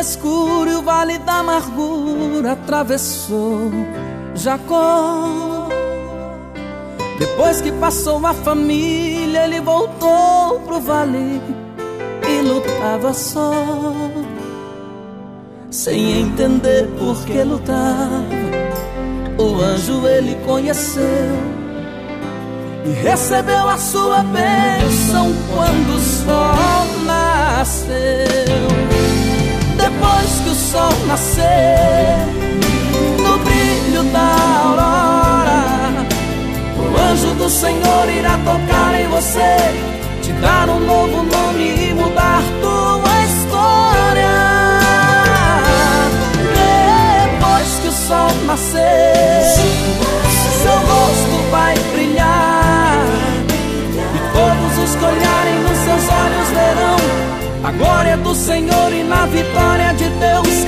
escuro e o vale da amargura atravessou Jacó. Depois que passou a família, ele voltou pro vale e lutava só, sem entender por que lutava. O anjo ele conheceu e recebeu a sua bênção quando o sol nasceu. Depois que o sol nascer, no brilho da aurora, o anjo do Senhor irá tocar em você, te dar um novo nome e mudar tua história. Depois que o sol nascer, seu rosto vai brilhar, e todos os que olharem nos seus olhos verão a glória do Senhor, e na vitória de Deus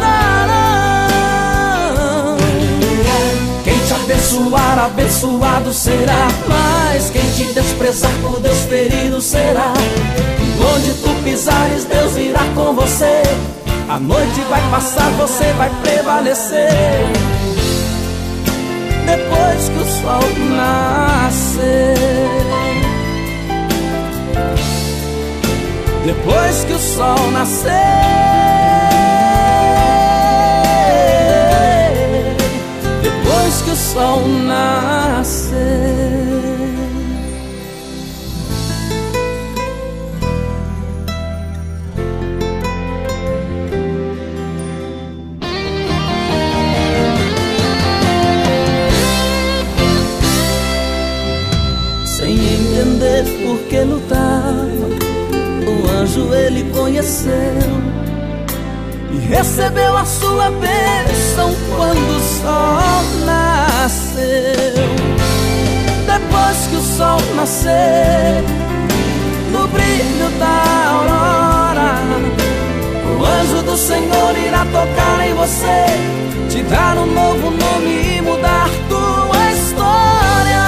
cantarão. Quem te abençoar, abençoado será, mas quem te desprezar, por Deus ferido será. Onde tu pisares, Deus irá com você. A noite vai passar, você vai prevalecer. Depois que o sol nascer, depois que o sol nascer, depois que o sol nascer. Sem entender por que lutava, o anjo ele conheceu e recebeu a sua bênção quando o sol nasceu. Depois que o sol nascer, no brilho da aurora, o anjo do Senhor irá tocar em você, te dar um novo nome e mudar tua história.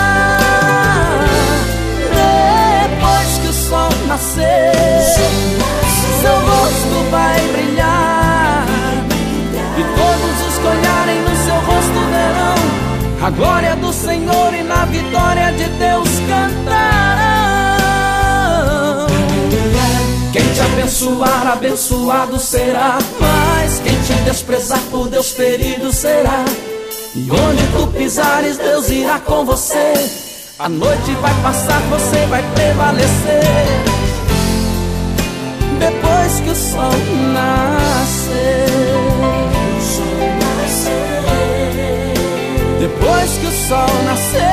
Depois que o sol nascer, seu rosto vai brilhar, e todos os que olharem no seu rosto verão a glória do Senhor, e na vitória de Deus cantarão. Quem te abençoar, abençoado será, mas quem te desprezar, por Deus ferido será. E onde tu pisares, Deus irá com você. A noite vai passar, você vai prevalecer. Depois que o sol nascer, depois que o sol nascer,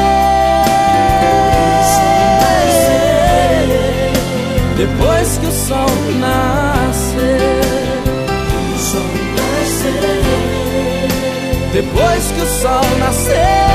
depois que o sol nascer, depois que o sol nascer.